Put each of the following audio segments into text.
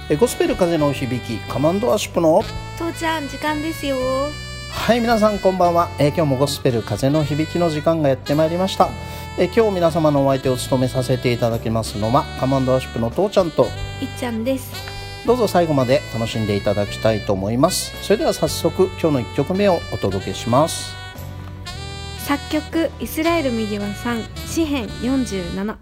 ゴスペル風の響きカマンドアシュプの父ちゃん時間ですよ。 はい、皆さんこんばんは。今日もゴスペル風の響きの時間がやってまいりました。今日皆様のお相手を務めさせていただきますのはカマンドアシュプの父ちゃんといっちゃんです。 どうぞ最後まで楽しんでいただきたいと思います。それでは早速今日の1曲目をお届けします。 作曲イスラエル右輪さん、詩編47。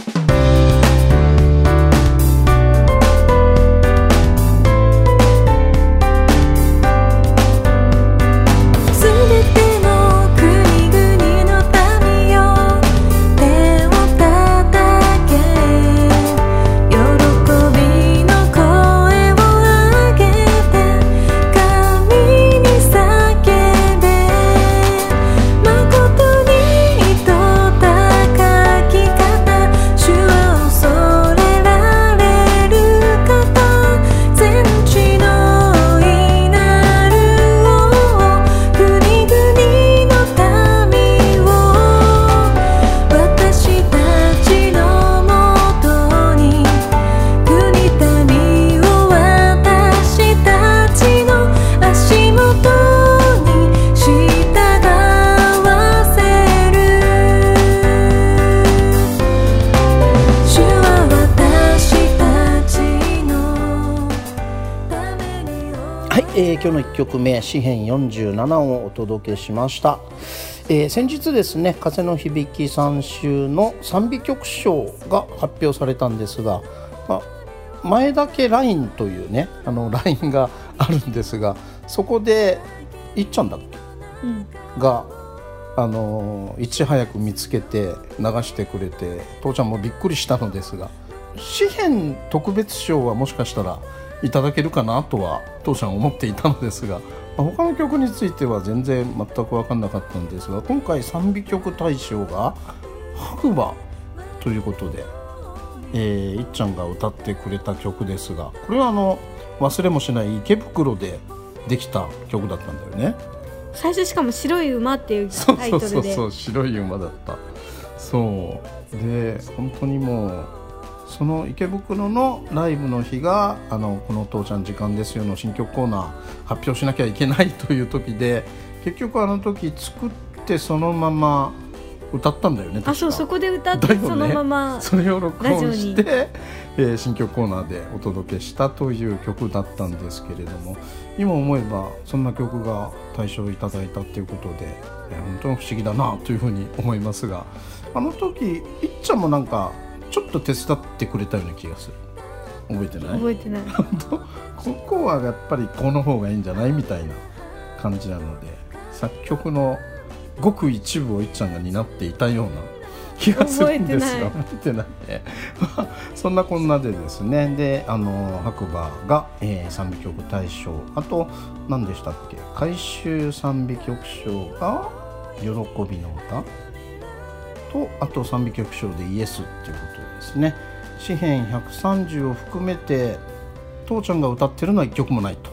今日の1曲目詩編47をお届けしました。先日ですね、風の響き3週の賛美曲賞が発表されたんですが、前だけラインというねラインがあるんですが、そこでいっちゃんだっけ、がいち早く見つけて流してくれて、父ちゃんもびっくりしたのですが、詩編特別賞はもしかしたらいただけるかなとは当初は思っていたのですが、他の曲については全然全く分かんなかったんですが、今回賛美曲大賞が白馬ということで、いっちゃんが歌ってくれた曲ですが、これは忘れもしない池袋でできた曲だったんだよね。 最初しかも白い馬っていうタイトルで、 そう白い馬だった。そうで、本当にもうその池袋のライブの日がこの父ちゃん時間ですよの新曲コーナー発表しなきゃいけないという時で、結局時作ってそのまま歌ったんだよね。 そこで歌って、そのままそれを録音して、新曲コーナーでお届けしたという曲だったんですけれども、今思えばそんな曲が大賞いただいたということで、本当に不思議だなというふうに思いますが、時いっちゃんもなんかちょっと手伝ってくれたような気がする。覚えてない？ 覚えてないここはやっぱりこの方がいいんじゃないみたいな感じなので、作曲のごく一部をいっちゃんが担っていたような気がするんですが、覚えてないねそんなこんなでですね、で白馬が、賛美曲大賞、あと何でしたっけ、改修賛美曲賞が喜びの歌と、あと賛美曲賞でイエスっていうことですね。詩編130を含めて父ちゃんが歌ってるのは1曲もないと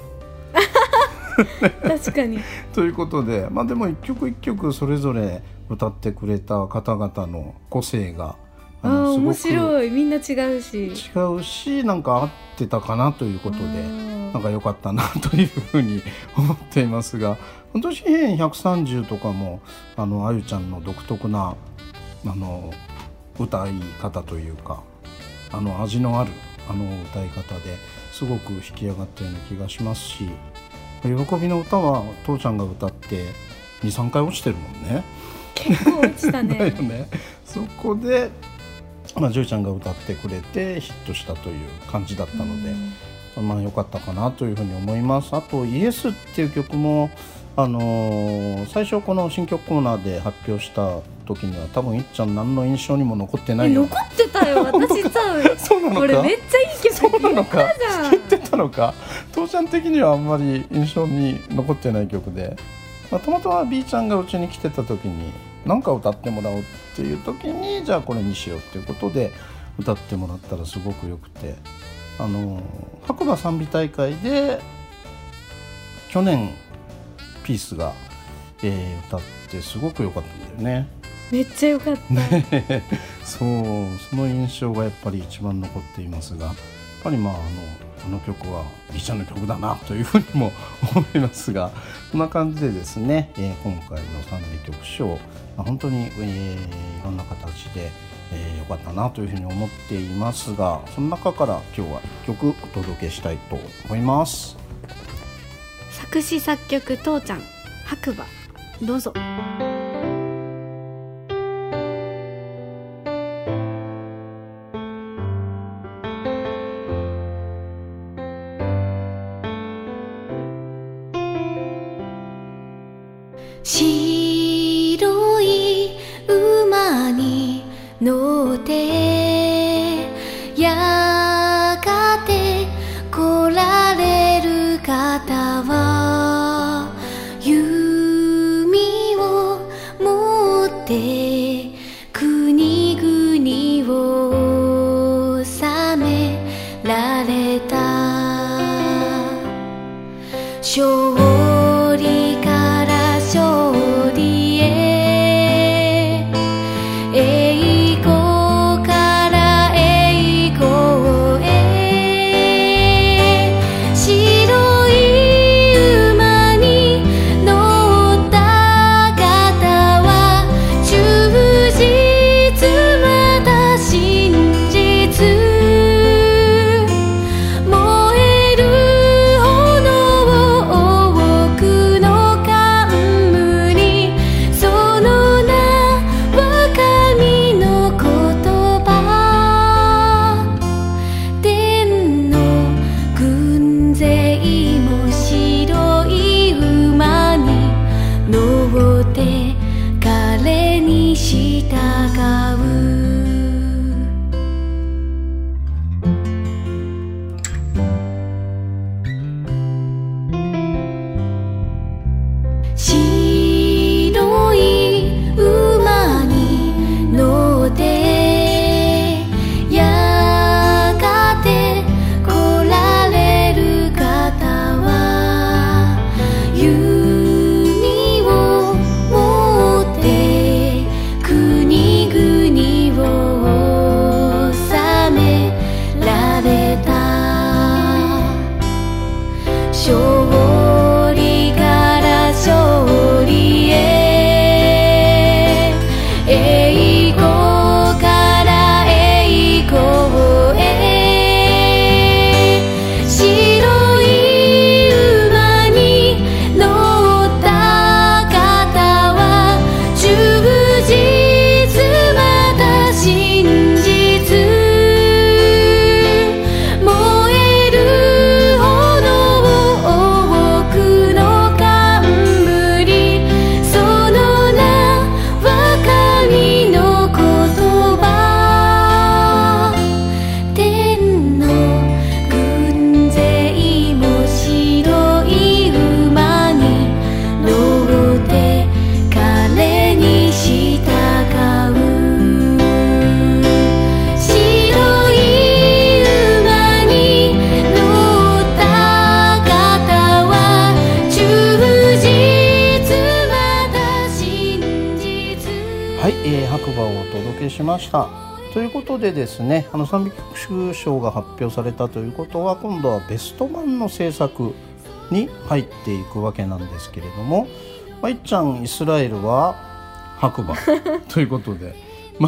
確かにということで、でも一曲一曲それぞれ歌ってくれた方々の個性がすごく面白い、みんな違うしなんか合ってたかなということで、なんか良かったなというふうに思っていますが、本当詩編130とかもあゆちゃんの独特な歌い方というか、味のある歌い方ですごく引き上がったような気がしますし、喜びの歌は父ちゃんが歌って 2,3 回落ちてるもんね。 結構落ちたねだよね。そこで、ジョイちゃんが歌ってくれてヒットしたという感じだったので、良かったかなというふうに思います。あとイエスっていう曲も最初この新曲コーナーで発表した時には多分いっちゃん何の印象にも残ってないよ。 残ってたよ私さそうなのか、 これめっちゃいい曲そうなのか、 言ってたのか。父ちゃん的にはあんまり印象に残ってない曲で、たまたま B ちゃんがうちに来てた時に何か歌ってもらおうっていう時に、じゃあこれにしようっていうことで歌ってもらったらすごくよくて、白馬賛美大会で去年ピースが、歌ってすごく良かったんだよね。 めっちゃ良かった、 その印象がやっぱり一番残っていますが、 ぱりこの曲はBちゃんの曲だなというふうにも思いますが、こんな感じでですね、今回の賛美曲賞、本当に、いろんな形で、良かったなというふうに思っていますが、その中から今日は1曲お届けしたいと思います。 作詞作曲父ちゃん白馬、どうぞ。 白い馬に乗ってやがて来られる方は弓を持って国々を治められた。勝利から勝利へ、栄光から栄光へ、白い馬に乗った方は忠実また真実、燃える白馬をお届けしました。ということでですね、賛美曲賞が発表されたということは、今度はベスト版の制作に入っていくわけなんですけれども、いっちゃんイスラエルは白馬ということで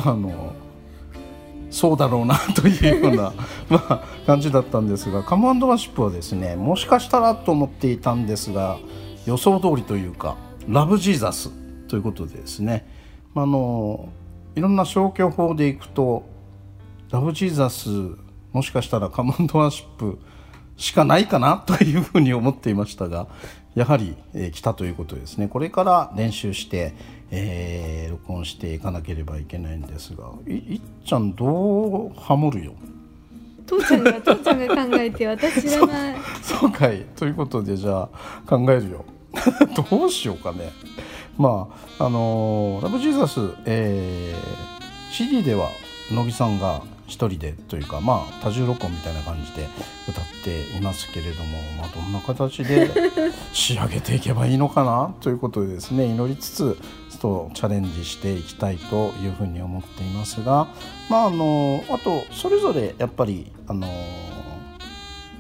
そうだろうなというような感じだったんですが、カム&ワーシップはですね、もしかしたらと思っていたんですが、予想通りというかラブジーザスということでですね、いろんな消去法でいくとラブジーザスもしかしたらカム&ワーシップしかないかなというふうに思っていましたが、やはり、来たということですね。これから練習して、録音していかなければいけないんですが、いっちゃんどうハモるよ。 父ちゃんが考えて私知らない。 そうかい。ということでじゃあ考えるよ。どうしようかね。ラブジーザス、CD では乃木さんが一人でというか、多重録音みたいな感じで歌っていますけれども、どんな形で仕上げていけばいいのかなということでですね、祈りつつちょっとチャレンジしていきたいというふうに思っていますが、あとそれぞれやっぱり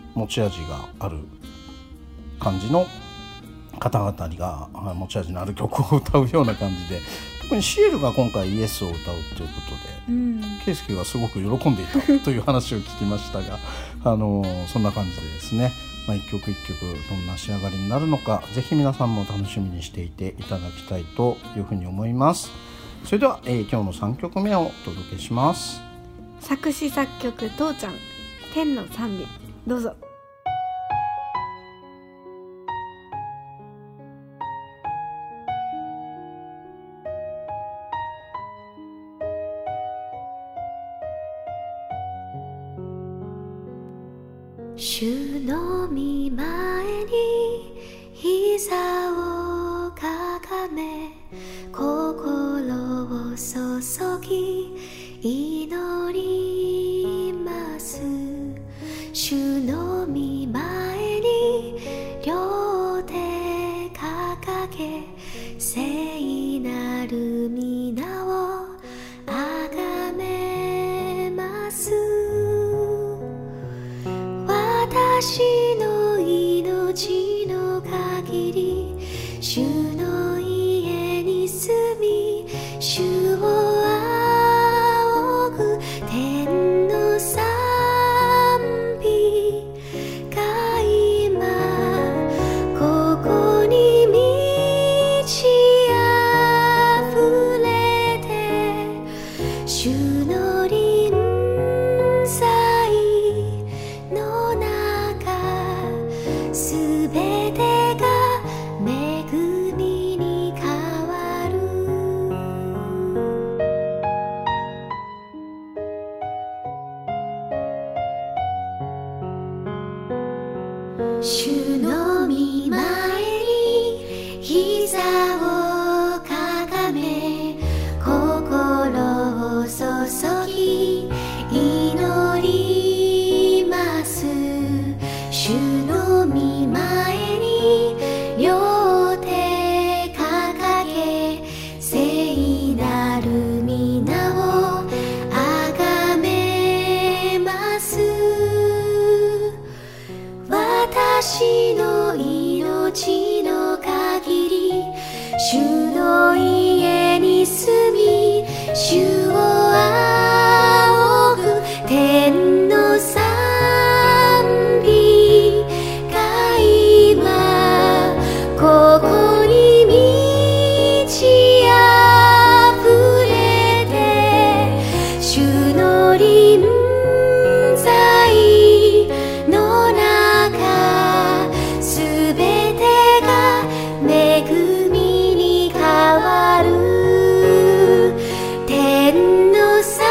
持ち味がある感じの方々が持ち味のある曲を歌うような感じで、特にシエルが今回イエスを歌うということで、圭介がすごく喜んでいたという話を聞きましたがそんな感じでですね、一曲一曲どんな仕上がりになるのか、ぜひ皆さんも楽しみにしていていただきたいというふうに思います。それでは、今日の3曲目をお届けします。 作詞作曲父ちゃん、天の賛美、どうぞ。 主の御前に膝をかがめ、心を注ぎ祈ります。主の御前に両手掲げ、聖なる皆をあがめます。私の命の限り主の家に住み、主を仰ぐ天の賛美が今ここに満ち溢れて、主の臨在の中すべてが恵みに変わる。主の御前に膝をかがめ、心を注ぎ祈ります。主の御前に両手掲げ、聖なる皆をあがめます。私の命の限り主の家に住み、主を仰ぐ天の賛美が今ここに満ち溢れて、主の臨在の中すべてが恵みに変わる。天の賛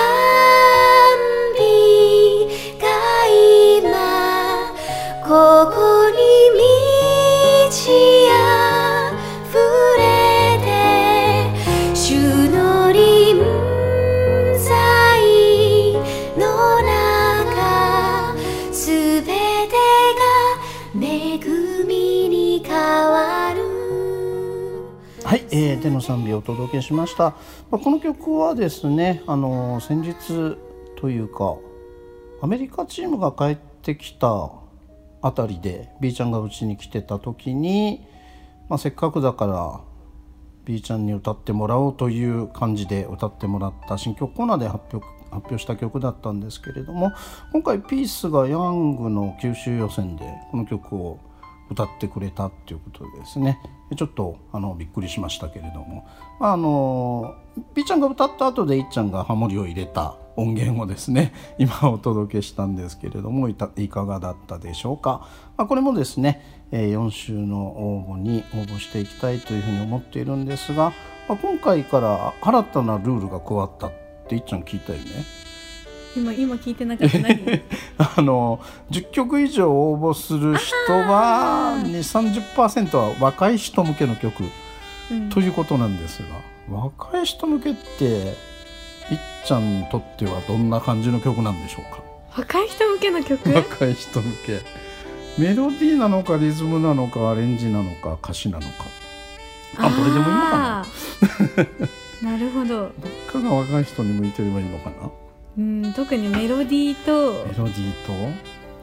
美が今ここに満ち溢れて、主の臨在の中すべてが恵みに変わる。 はい、天の賛美をお届けしました。この曲はですね、先日というかアメリカチームが帰ってきたあたりで B ちゃんがうちに来てた時に、せっかくだから B ちゃんに歌ってもらおうという感じで歌ってもらった新曲コーナーで発表した曲だったんですけれども、今回ピースがヤングの九州予選でこの曲を歌ってくれたっていうことでですね、ちょっとびっくりしましたけれども、B ちゃんが歌った後でいっちゃんがハモリを入れた音源をですね今お届けしたんですけれども、いかがだったでしょうか。これもですね、4週の応募に応募していきたいというふうに思っているんですが、今回から新たなルールが加わったっていっちゃん聞いたよね。 今聞いてなかった何 10曲以上応募する人は 30% は若い人向けの曲、ということなんですが、若い人向けっていっちゃんにとってはどんな感じの曲なんでしょうか。 若い人向けの曲若い人向け、メロディーなのかリズムなのかアレンジなのか歌詞なのか、どれでもいいのかななるほど。 どっかが若い人に向いてればいいのかな。 特にメロディーと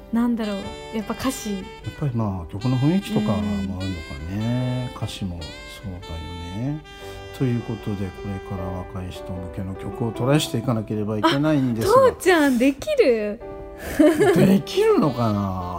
なんだろう、やっぱ歌詞、 やっぱりまあ曲の雰囲気とかもあるのかね、歌詞もそうだよね。ということで、これから若い人向けの曲をトライしていかなければいけないんですが、 父ちゃんできるできるのかな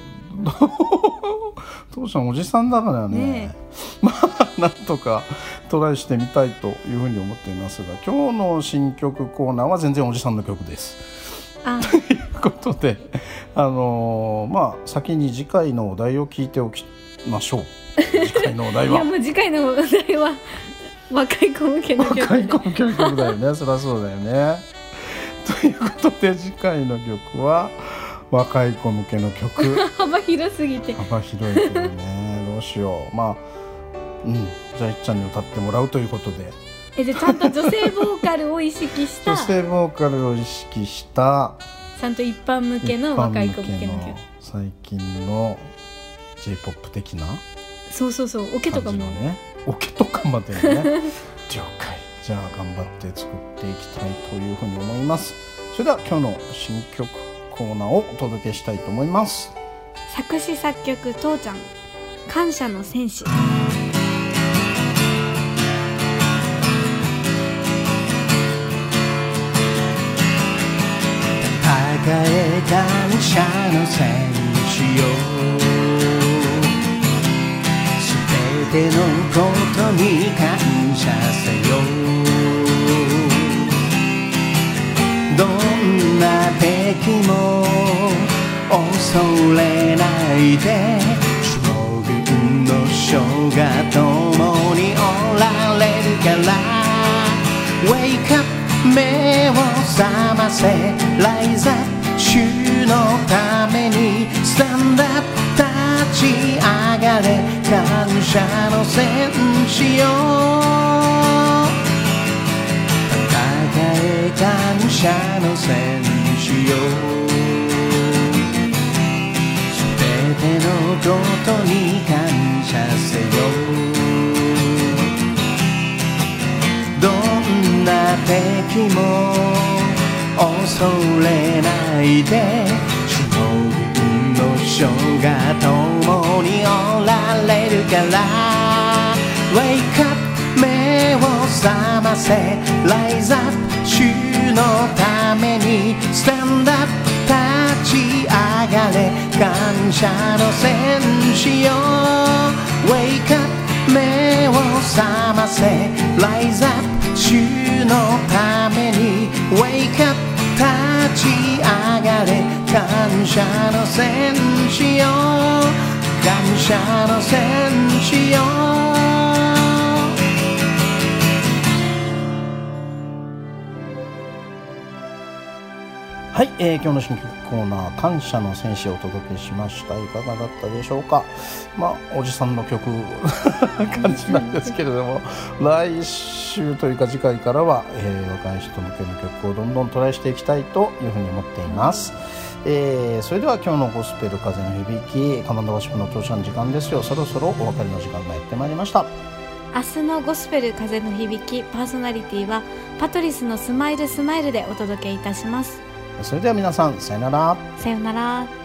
父ちゃんおじさんだからね、まあなんとかトライしてみたいというふうに思っていますが、今日の新曲コーナーは全然おじさんの曲です。ということで、まあ先に次回のお題を聞いておきましょう。次回のお題は、 いやもう次回のお題は若い子向けの曲、 若い子向けの曲だよね。そりゃそうだよね。ということで、次回の曲は若い子向けの曲。 幅広すぎて幅広いけどね、どうしよう。まあ、じゃあいっちゃんに歌ってもらうということで、 じゃあちゃんと女性ボーカルを意識した女性ボーカルを意識したちゃんと一般向けの若い子向けの曲、 最近の J-POP 的なそうそうそう、オケとかもね、オケとかまでね了解。じゃあ頑張って作っていきたいというふうに思います。それでは今日の新曲コーナーをお届けしたいと思います。 作詞作曲父ちゃん、感謝の戦士。 高え感謝の戦士よ、すべてのことに感謝せよ。どんな敵も恐れないで、将軍の将が共におられるから。 Wake up 目を覚ませ、Rise up 主のために Stand up 立ち上がれ、感謝の戦士よ。高え感謝の戦士よ、すべてのことに感謝せよ。どんな敵も恐れないで、主の軍の将が共におられるから。 Wake up 目を覚ませ、 Rise up 主のために Stand up 立ち上がれ、感謝の戦士よ。 Wake up 目を覚ませ、 Rise up 主のために Wake up 立ち上がれ、感謝の戦士よ、感謝の戦士よ。はい、今日の新曲コーナー、感謝の戦士をお届けしました。いかがだったでしょうか。まあおじさんの曲感じなんですけれども、来週というか次回からは、若い人向けの曲をどんどんトライしていきたいというふうに思っています。それでは今日のゴスペル風の響き、カマンドワシプの父ちゃん時間ですよ。そろそろお別れの時間がやってまいりました。 明日のゴスペル風の響きパーソナリティはパトリスのスマイルスマイルでお届けいたします。 それでは皆さん、さよなら。 さよなら。